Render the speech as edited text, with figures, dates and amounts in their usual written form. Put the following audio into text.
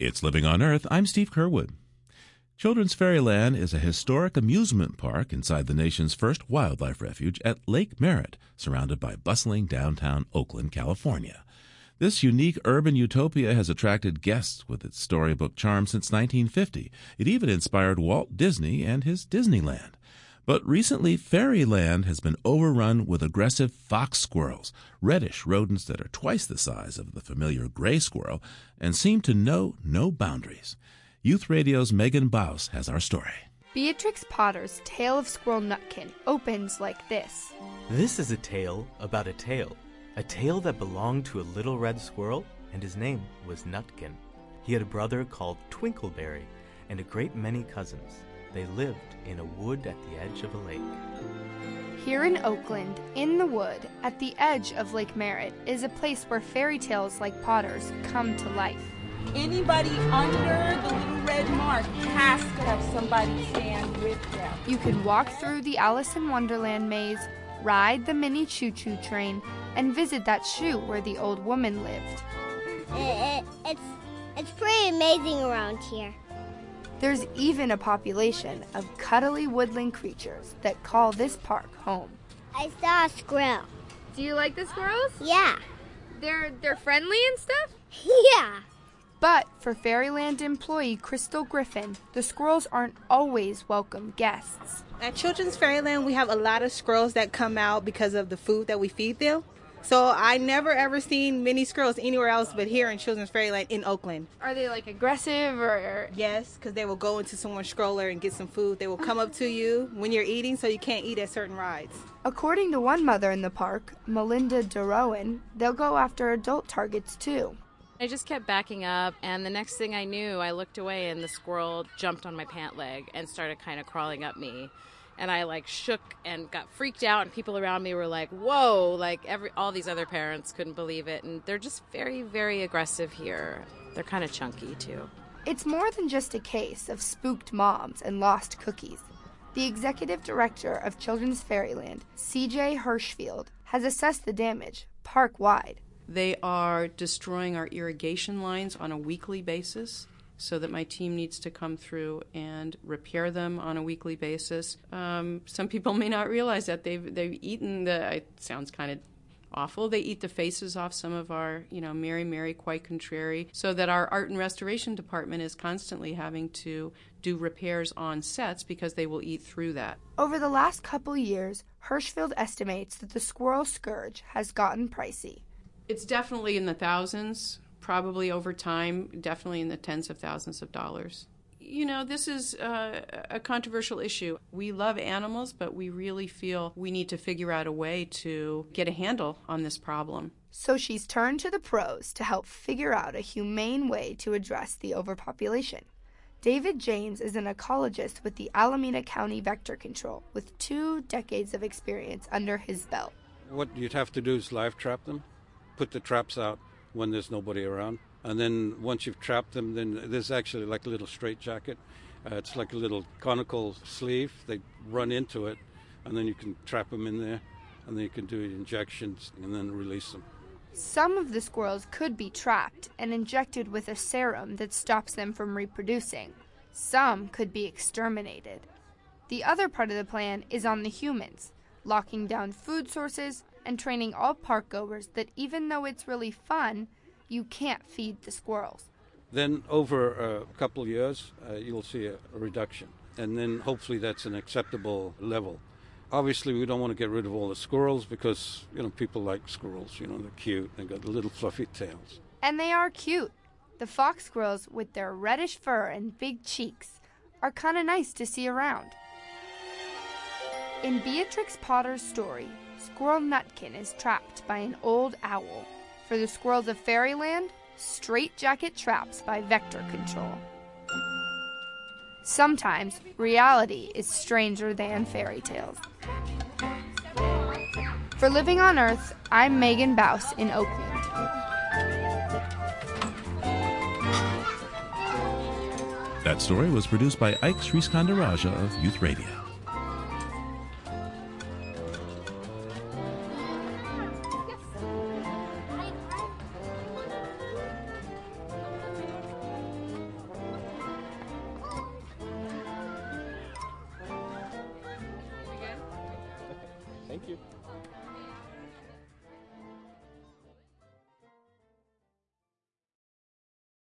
It's Living on Earth. I'm Steve Curwood. Children's Fairyland is a historic amusement park inside the nation's first wildlife refuge at Lake Merritt, surrounded by bustling downtown Oakland, California. This unique urban utopia has attracted guests with its storybook charm since 1950. It even inspired Walt Disney and his Disneyland. But recently, Fairyland has been overrun with aggressive fox squirrels, reddish rodents that are twice the size of the familiar gray squirrel and seem to know no boundaries. Youth Radio's Megan Baus has our story. Beatrix Potter's Tale of Squirrel Nutkin opens like this. This is a tale about a tale that belonged to a little red squirrel, and his name was Nutkin. He had a brother called Twinkleberry and a great many cousins. They lived in a wood at the edge of a lake. Here in Oakland, in the wood, at the edge of Lake Merritt, is a place where fairy tales like Potter's come to life. Anybody under the little red mark has to have somebody stand with them. You can walk through the Alice in Wonderland maze, ride the mini choo-choo train, and visit that shoe where the old woman lived. It's pretty amazing around here. There's even a population of cuddly woodland creatures that call this park home. I saw a squirrel. Do you like the squirrels? Yeah. They're friendly and stuff? Yeah. But for Fairyland employee Crystal Griffin, the squirrels aren't always welcome guests. At Children's Fairyland, we have a lot of squirrels that come out because of the food that we feed them. So I never ever seen many squirrels anywhere else but here in Children's Fairyland in Oakland. Are they like aggressive or? Yes, because they will go into someone's stroller and get some food. They will come up to you when you're eating, so you can't eat at certain rides. According to one mother in the park, Melinda DeRowan, they'll go after adult targets too. I just kept backing up, and the next thing I knew, I looked away and the squirrel jumped on my pant leg and started kind of crawling up me. And I shook and got freaked out, and people around me were like, whoa, all these other parents couldn't believe it. And they're just very, very aggressive here. They're kind of chunky too. It's more than just a case of spooked moms and lost cookies. The executive director of Children's Fairyland, C.J. Hirschfield, has assessed the damage park-wide. They are destroying our irrigation lines on a weekly basis, so that my team needs to come through and repair them on a weekly basis. Some people may not realize that they've eaten it sounds kind of awful. They eat the faces off some of our, Mary, quite contrary, so that our art and restoration department is constantly having to do repairs on sets because they will eat through that. Over the last couple years, Hirschfield estimates that the squirrel scourge has gotten pricey. It's definitely in the thousands. Probably over time, definitely in the tens of thousands of dollars. This is a controversial issue. We love animals, but we really feel we need to figure out a way to get a handle on this problem. So she's turned to the pros to help figure out a humane way to address the overpopulation. David James is an ecologist with the Alameda County Vector Control with 2 decades of experience under his belt. What you'd have to do is live trap them, put the traps out when there's nobody around. And then once you've trapped them, then there's actually like a little straitjacket. It's like a little conical sleeve. They run into it, and then you can trap them in there, and then you can do injections and then release them. Some of the squirrels could be trapped and injected with a serum that stops them from reproducing. Some could be exterminated. The other part of the plan is on the humans, locking down food sources and training all park goers that even though it's really fun, you can't feed the squirrels. Then over a couple years, you'll see a reduction. And then hopefully that's an acceptable level. Obviously, we don't want to get rid of all the squirrels because, people like squirrels. They're cute. They've got little fluffy tails. And they are cute. The fox squirrels with their reddish fur and big cheeks are kind of nice to see around. In Beatrix Potter's story, Squirrel Nutkin is trapped by an old owl. For the squirrels of Fairyland, straitjacket traps by Vector Control. Sometimes reality is stranger than fairy tales. For Living on Earth, I'm Megan Baus in Oakland. That story was produced by Ike Sriskandarajah of Youth Radio. Thank you.